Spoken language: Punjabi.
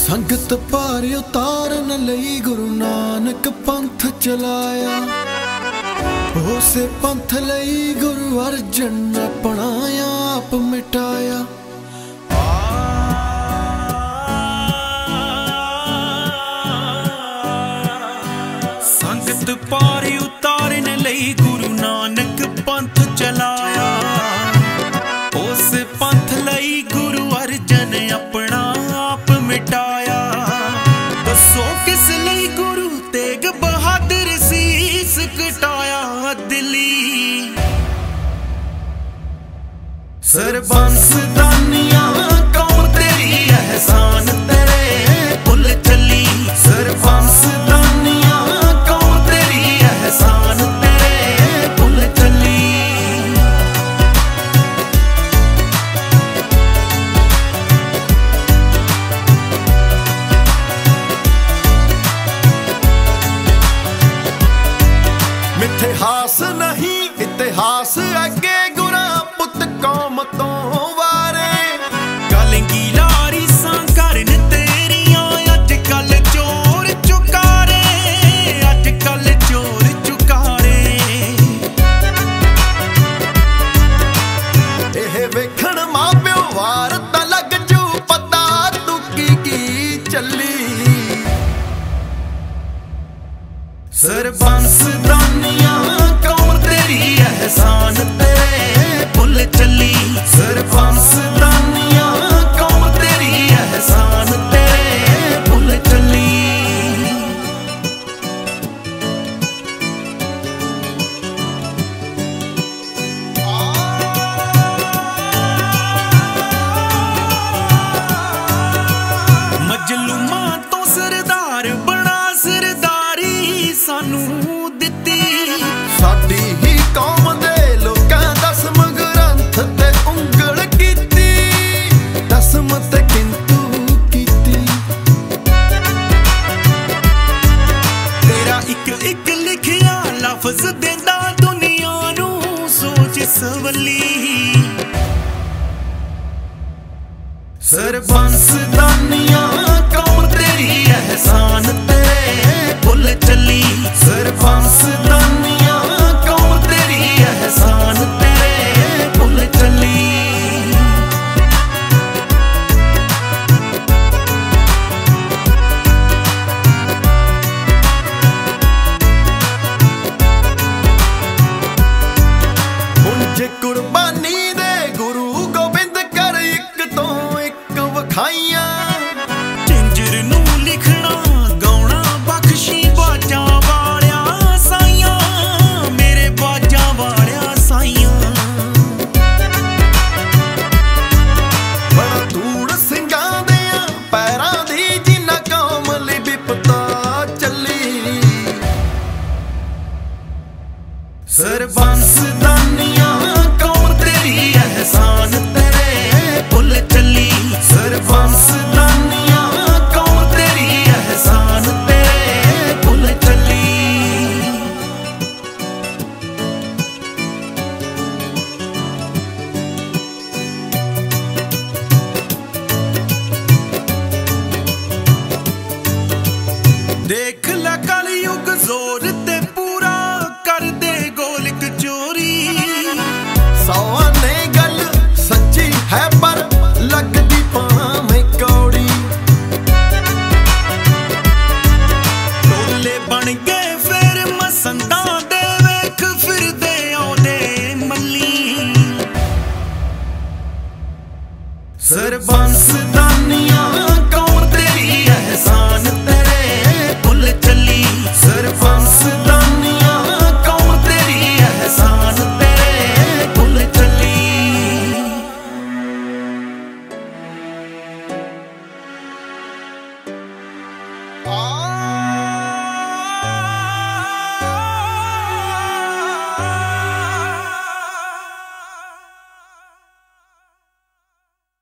ਸੰਗਤ ਭਾਰ ਉਤਾਰਨ ਲਈ ਗੁਰੂ ਨਾਨਕ ਪੰਥ ਚਲਾਇਆ। ਉਸੇ ਪੰਥ ਲਈ ਗੁਰੂ ਅਰਜਨ ਆਪਣਾ ਆਪ ਮਿਟਾਇਆ। ਸੰਗਤ ਭਾਰ ਉਤਾਰਨ ਲਈ ਗੁਰੂ ਨਾਨਕ ਪੰਥ ਚਲਾਇਆ। ਉਸ ਪੰਥ ਲਈ ਗੁਰੂ ਅਰਜਨ ਆਪਣਾ ਆਪ ਮਿਟਾਇਆ। ਦੱਸੋ ਕਿਸ ਲਈ ਗੁਰੂ ਤੇਗ ਬਹਾਦਰ ਸੀਸ ਕਟਾਇਆ। ਦਿੱਲੀ ਸਰਬੰਸ ਦਾਨੀਆਂ ਕੌਮ ਤੇਰੀ ਅਹਿਸਾਨ ਤੇਰੇ ਭੁੱਲ ਚੱਲੀ। ਸਰਬੰਸ ਦਾਨੀਆਂ ਕੌਮ ਤੇਰੀ ਅਹਿਸਾਨ ਤੇਰੇ ਭੁੱਲ ਚੱਲੀ। ਮਿਥਿਹਾਸ ਨਹੀਂ ਇਤਿਹਾਸ ਅੱਗੇ ਗੁਰਾਂ ਪੁੱਤ ਕੌਮ ਤੋਂ ਵਾਰੇ। ਕਲੰਗੀ ਲਾਰੀ ਸਾਂ ਕਰਨ ਤੇਰੀਆਂ ਅੱਜ ਕੱਲ ਚੋਰ ਚੁਕਾਰੇ। ਅੱਜ ਕੱਲ ਚੋਰ ਚੁਕਾਰੇ। ਇਹ ਵੇਖਣ ਮਾਪਿਓ ਵਾਰ ਤਾਂ ਲੱਗ ਜੂ ਪਤਾ ਤੂੰ ਕੀ ਚੱਲੀ। ਸਰਬੰਸ ਦਾਨੀਆਂ ਕੌਮ ਤੇਰੀ ਅਹਿਸਾਨ ਤੇਰੇ ਭੁੱਲ ਚੱਲੀ। ਸਰਬੰਸ ਦਾਨੀਆਂ ਕੌਮ ਤੇਰੀ ਅਹਿਸਾਨ ਤੇਰੇ ਭੁੱਲ ਚੱਲੀ। ਮਜਲੂਮਾਂ ਤੋਂ ਸਰਦਾਰ ਬਣਾ ਸਰਦਾਰੀ ਸਾਨੂੰ ਦਿੱਤੀ। ਸਾਡੀ ਹੀ ਕੌਮ ਦੇ ਲੋਕਾਂ ਦਸਮ ਗ੍ਰੰਥ ਤੇ ਉਂਗਲ ਕੀਤੀ। ਦਸਮ ਤੇ ਕਿੰਤੂ ਕੀਤੀ। ਤੇਰਾ ਇੱਕ ਇੱਕ ਲਿਖਿਆ ਲਫ਼ਜ਼ ਦਿੰਦਾ ਦੁਨੀਆ ਨੂੰ ਸੋਚ ਸਵੱਲੀ। ਸਰਬੰਸ ਦਾਨੀਆਂ ਕੌਮ ਤੇਰੀ ਅਹਿਸਾਨ ਤੇਰੇ ਭੁੱਲ ਚੱਲੀ। ਸਰਬੰਸ ਦਾਨੀਆਂ ਕੌਮ ਤੇਰੀ ਅਹਿਸਾਨ ਤੇਰੇ ਭੁੱਲ ਚੱਲੀ। ਹੁਣ ਜੇ ਕੁਰਬਾਨੀ ਦੇ ਗੁਰੂ ਗੋਬਿੰਦ ਕਰ ਇੱਕ ਤੋਂ ਇੱਕ ਵਿਖਾਈਆਂ। ਝਿੰਜਰ ਨੂੰ ਲਿਖਣਾ ਗਾਉਣਾ ਬਖਸ਼ੀ ਬਾਜਾਂ ਵਾਲਿਆ ਸਾਈਆਂ। ਮੇਰੇ ਬਾਜਾਂ ਵਾਲਿਆ ਸਾਈਆਂ। ਬੜਾ ਧੂੜ ਸਿੰਘਾਂ ਦਿਆਂ ਪੈਰਾਂ ਦੀ ਜਿਨ੍ਹਾਂ ਕੌਮ ਲਈ ਵਿਪਤਾ ਚੱਲੀ। ਸਰਬੰਸ ਦਾਨੀਆਂ ਕੌਮ ਤੇਰੀ ਅਹਿਸਾਨ ਤੇਰੇ ਭੁੱਲ ਚੱਲੀ। ਸਰਬੰਸ ਦਾਨੀਆਂ ਕੌਮ ਤੇਰੀ ਅਹਿਸਾਨ ਤੇਰੇ ਭੁੱਲ ਚੱਲੀ। ਦੇਖ ਲੈ ਕਲਯੁਗ ਜ਼ੋਰ ਤੇ ਪੂਰਾ ਕਰਦੇ ਗੋਲਕ ਚੋਰੀ। ਸੌਆਂ ਨੇ ਗੱਲ ਸੱਚੀ ਹੈ ਪਰ ਲੱਗਦੀ ਭਾਵੇਂ ਕੌੜੀ। ਢੋਲੇ ਬਣ ਗਏ ਫਿਰ ਮਸੰਦਾਂ ਦੇ ਵੇਖ ਫਿਰਦੇ ਆਉਂਦੇ ਮੱਲੀ। ਸਰਬੰਸ ਦਾਨੀਆਂ